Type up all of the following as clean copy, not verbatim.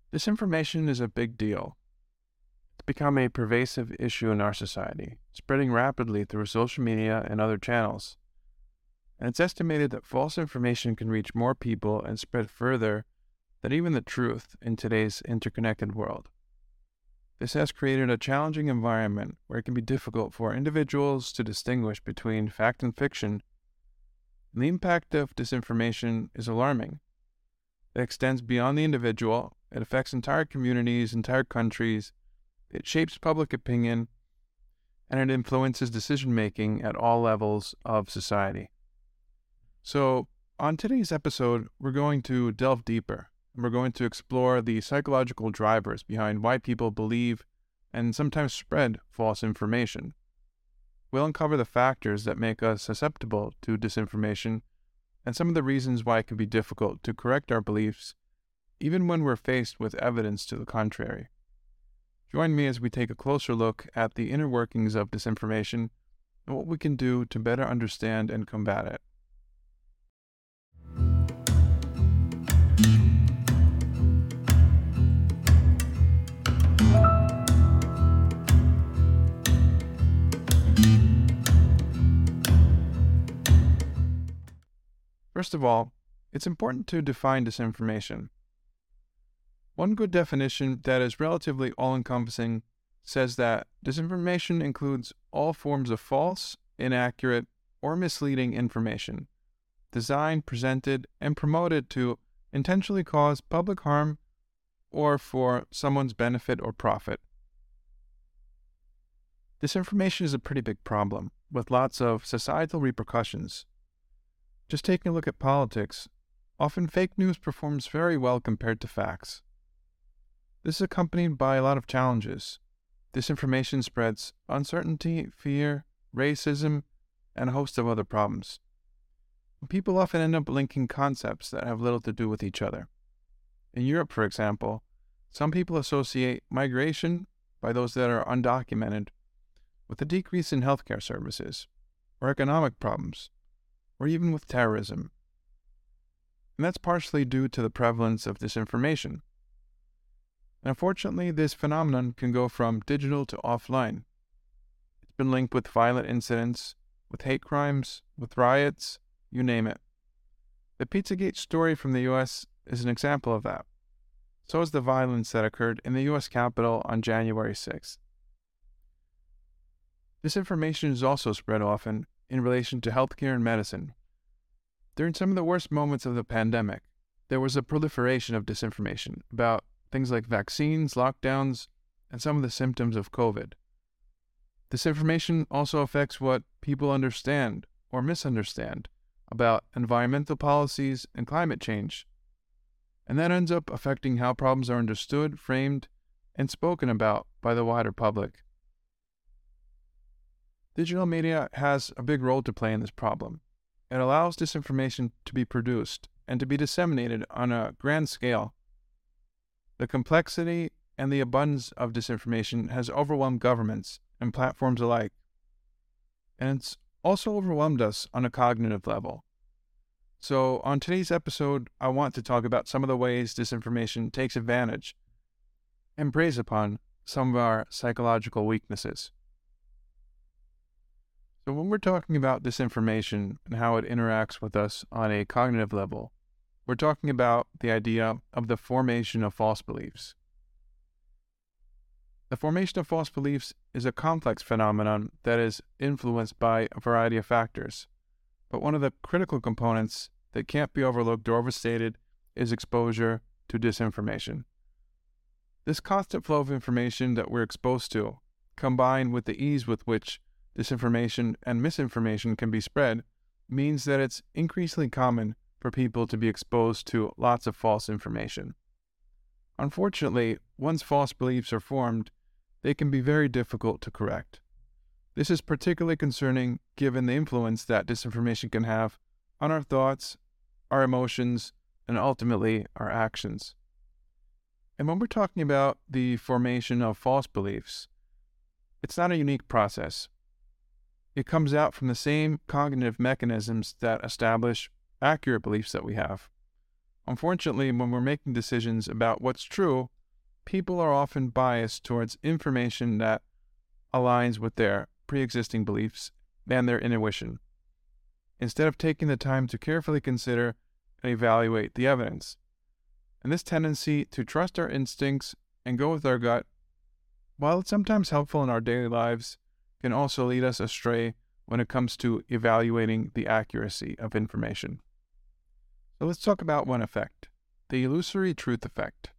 Disinformation is a big deal. It's become a pervasive issue in our society, spreading rapidly through social media and other channels. And it's estimated that false information can reach more people and spread further than even the truth in today's interconnected world. This has created a challenging environment where it can be difficult for individuals to distinguish between fact and fiction, and the impact of disinformation is alarming. It extends beyond the individual, it affects entire communities, entire countries, it shapes public opinion, and it influences decision-making at all levels of society. So, on today's episode, we're going to delve deeper, and we're going to explore the psychological drivers behind why people believe and sometimes spread false information. We'll uncover the factors that make us susceptible to disinformation and some of the reasons why it can be difficult to correct our beliefs, even when we're faced with evidence to the contrary. Join me as we take a closer look at the inner workings of disinformation and what we can do to better understand and combat it. First of all, it's important to define disinformation. One good definition that is relatively all-encompassing says that disinformation includes all forms of false, inaccurate, or misleading information, designed, presented, and promoted to intentionally cause public harm or for someone's benefit or profit. Disinformation is a pretty big problem, with lots of societal repercussions. Just taking a look at politics, often fake news performs very well compared to facts. This is accompanied by a lot of challenges. Disinformation spreads uncertainty, fear, racism, and a host of other problems. People often end up linking concepts that have little to do with each other. In Europe, for example, some people associate migration, by those that are undocumented, with a decrease in healthcare services, or economic problems, or even with terrorism. And that's partially due to the prevalence of disinformation. And unfortunately, this phenomenon can go from digital to offline. It's been linked with violent incidents, with hate crimes, with riots, you name it. The Pizzagate story from the U.S. is an example of that. So is the violence that occurred in the U.S. Capitol on January 6th. Disinformation is also spread often in relation to healthcare and medicine. During some of the worst moments of the pandemic, there was a proliferation of disinformation about things like vaccines, lockdowns, and some of the symptoms of COVID. Disinformation also affects what people understand or misunderstand about environmental policies and climate change, and that ends up affecting how problems are understood, framed, and spoken about by the wider public. Digital media has a big role to play in this problem. It allows disinformation to be produced and to be disseminated on a grand scale. The complexity and the abundance of disinformation has overwhelmed governments and platforms alike. And it's also overwhelmed us on a cognitive level. So on today's episode, I want to talk about some of the ways disinformation takes advantage and preys upon some of our psychological weaknesses. So when we're talking about disinformation and how it interacts with us on a cognitive level, we're talking about the idea of the formation of false beliefs. The formation of false beliefs is a complex phenomenon that is influenced by a variety of factors, but one of the critical components that can't be overlooked or overstated is exposure to disinformation. This constant flow of information that we're exposed to, combined with the ease with which disinformation and misinformation can be spread, means that it's increasingly common for people to be exposed to lots of false information. Unfortunately, once false beliefs are formed, they can be very difficult to correct. This is particularly concerning given the influence that disinformation can have on our thoughts, our emotions, and ultimately our actions. And when we're talking about the formation of false beliefs, it's not a unique process. It comes out from the same cognitive mechanisms that establish accurate beliefs that we have. Unfortunately, when we're making decisions about what's true, people are often biased towards information that aligns with their pre-existing beliefs and their intuition, instead of taking the time to carefully consider and evaluate the evidence. And this tendency to trust our instincts and go with our gut, while it's sometimes helpful in our daily lives, can also lead us astray when it comes to evaluating the accuracy of information. So let's talk about one effect, the illusory truth effect.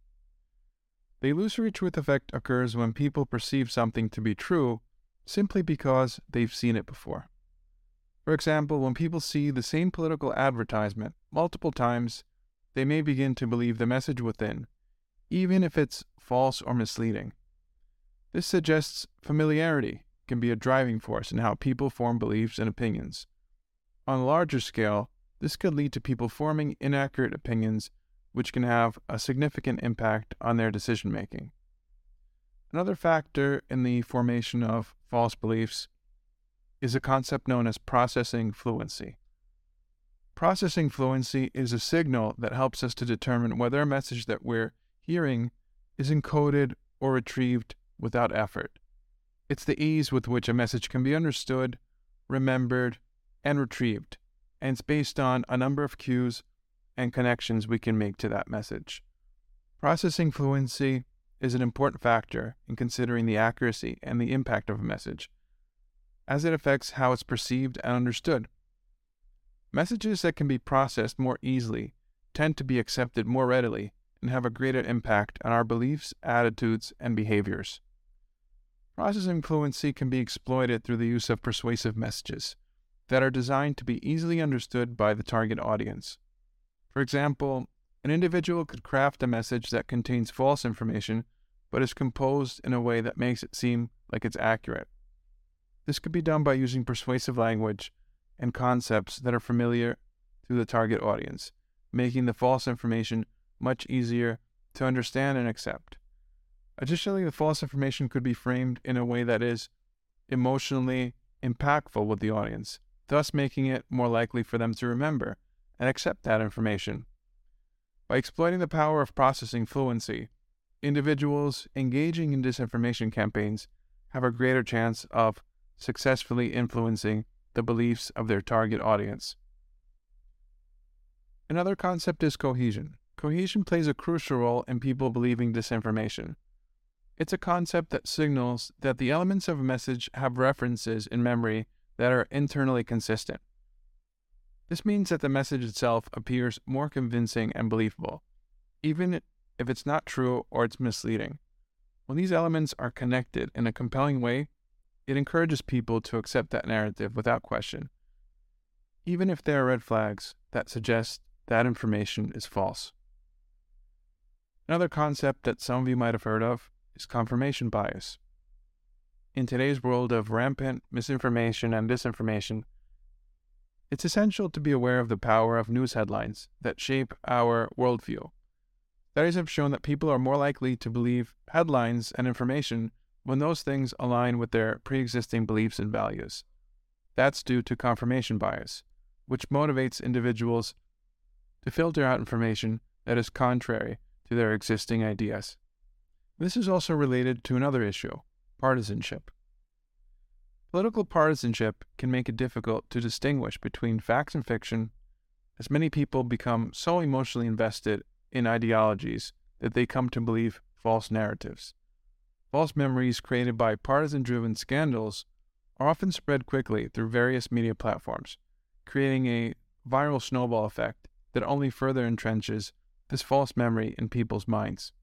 The illusory truth effect occurs when people perceive something to be true simply because they've seen it before. For example, when people see the same political advertisement multiple times, they may begin to believe the message within, even if it's false or misleading. This suggests familiarity can be a driving force in how people form beliefs and opinions. On a larger scale, this could lead to people forming inaccurate opinions, which can have a significant impact on their decision-making. Another factor in the formation of false beliefs is a concept known as processing fluency. Processing fluency is a signal that helps us to determine whether a message that we're hearing is encoded or retrieved without effort. It's the ease with which a message can be understood, remembered, and retrieved, and it's based on a number of cues and connections we can make to that message. Processing fluency is an important factor in considering the accuracy and the impact of a message, as it affects how it's perceived and understood. Messages that can be processed more easily tend to be accepted more readily and have a greater impact on our beliefs, attitudes, and behaviors. Processing fluency can be exploited through the use of persuasive messages that are designed to be easily understood by the target audience. For example, an individual could craft a message that contains false information but is composed in a way that makes it seem like it's accurate. This could be done by using persuasive language and concepts that are familiar to the target audience, making the false information much easier to understand and accept. Additionally, the false information could be framed in a way that is emotionally impactful with the audience, thus making it more likely for them to remember and accept that information. By exploiting the power of processing fluency, individuals engaging in disinformation campaigns have a greater chance of successfully influencing the beliefs of their target audience. Another concept is cohesion. Cohesion plays a crucial role in people believing disinformation. It's a concept that signals that the elements of a message have references in memory that are internally consistent. This means that the message itself appears more convincing and believable, even if it's not true or it's misleading. When these elements are connected in a compelling way, it encourages people to accept that narrative without question, even if there are red flags that suggest that information is false. Another concept that some of you might have heard of is confirmation bias. In today's world of rampant misinformation and disinformation, it's essential to be aware of the power of news headlines that shape our worldview. Studies have shown that people are more likely to believe headlines and information when those things align with their pre-existing beliefs and values. That's due to confirmation bias, which motivates individuals to filter out information that is contrary to their existing ideas. This is also related to another issue, partisanship. Political partisanship can make it difficult to distinguish between facts and fiction, as many people become so emotionally invested in ideologies that they come to believe false narratives. False memories created by partisan-driven scandals are often spread quickly through various media platforms, creating a viral snowball effect that only further entrenches this false memory in people's minds.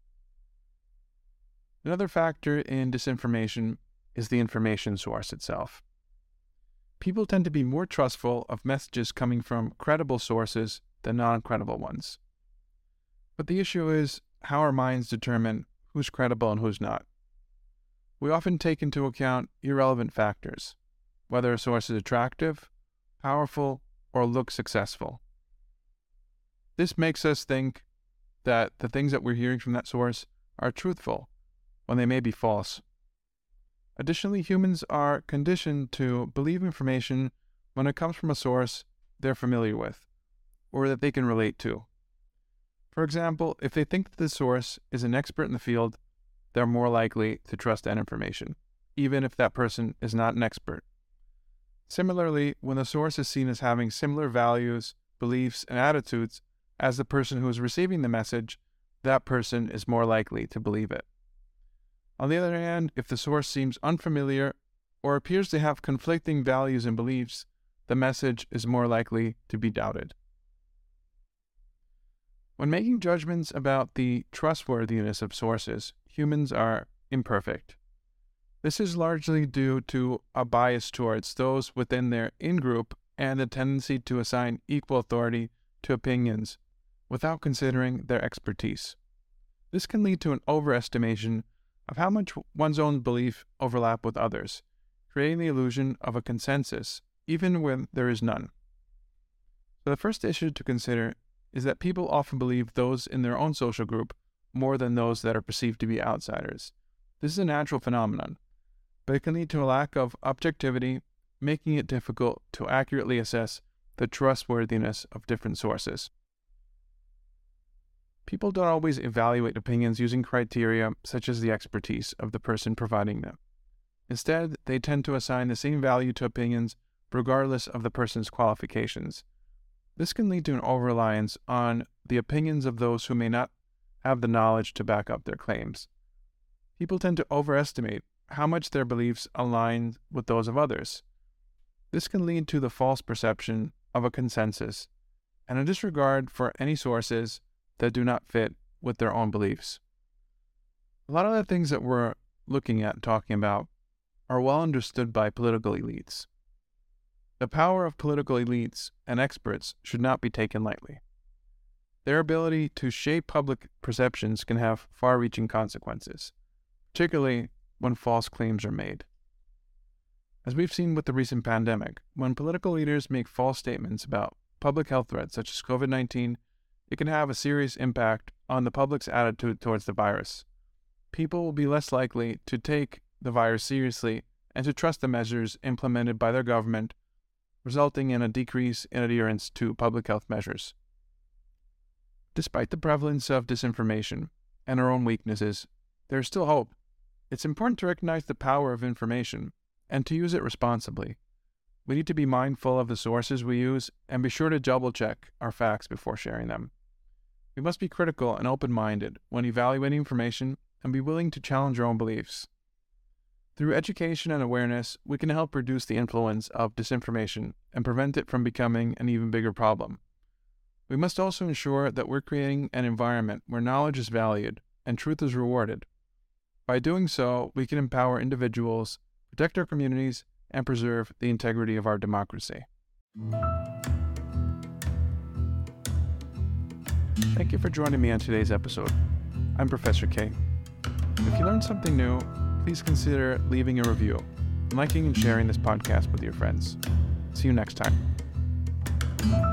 Another factor in disinformation is the information source itself. People tend to be more trustful of messages coming from credible sources than non-credible ones. But the issue is how our minds determine who's credible and who's not. We often take into account irrelevant factors, whether a source is attractive, powerful, or looks successful. This makes us think that the things that we're hearing from that source are truthful, when they may be false. Additionally, humans are conditioned to believe information when it comes from a source they're familiar with, or that they can relate to. For example, if they think that the source is an expert in the field, they're more likely to trust that information, even if that person is not an expert. Similarly, when the source is seen as having similar values, beliefs, and attitudes as the person who is receiving the message, that person is more likely to believe it. On the other hand, if the source seems unfamiliar or appears to have conflicting values and beliefs, the message is more likely to be doubted. When making judgments about the trustworthiness of sources, humans are imperfect. This is largely due to a bias towards those within their in-group and a tendency to assign equal authority to opinions without considering their expertise. This can lead to an overestimation of how much one's own belief overlap with others, creating the illusion of a consensus, even when there is none. So the first issue to consider is that people often believe those in their own social group more than those that are perceived to be outsiders. This is a natural phenomenon, but it can lead to a lack of objectivity, making it difficult to accurately assess the trustworthiness of different sources. People don't always evaluate opinions using criteria such as the expertise of the person providing them. Instead, they tend to assign the same value to opinions regardless of the person's qualifications. This can lead to an over-reliance on the opinions of those who may not have the knowledge to back up their claims. People tend to overestimate how much their beliefs align with those of others. This can lead to the false perception of a consensus and a disregard for any sources that do not fit with their own beliefs. A lot of the things that we're looking at and talking about are well understood by political elites. The power of political elites and experts should not be taken lightly. Their ability to shape public perceptions can have far-reaching consequences, particularly when false claims are made. As we've seen with the recent pandemic, when political leaders make false statements about public health threats such as COVID-19, it can have a serious impact on the public's attitude towards the virus. People will be less likely to take the virus seriously and to trust the measures implemented by their government, resulting in a decrease in adherence to public health measures. Despite the prevalence of disinformation and our own weaknesses, there is still hope. It's important to recognize the power of information and to use it responsibly. We need to be mindful of the sources we use and be sure to double-check our facts before sharing them. We must be critical and open-minded when evaluating information and be willing to challenge our own beliefs. Through education and awareness, we can help reduce the influence of disinformation and prevent it from becoming an even bigger problem. We must also ensure that we're creating an environment where knowledge is valued and truth is rewarded. By doing so, we can empower individuals, protect our communities, and preserve the integrity of our democracy. Thank you for joining me on today's episode. I'm Professor K. If you learned something new, please consider leaving a review, liking and sharing this podcast with your friends. See you next time.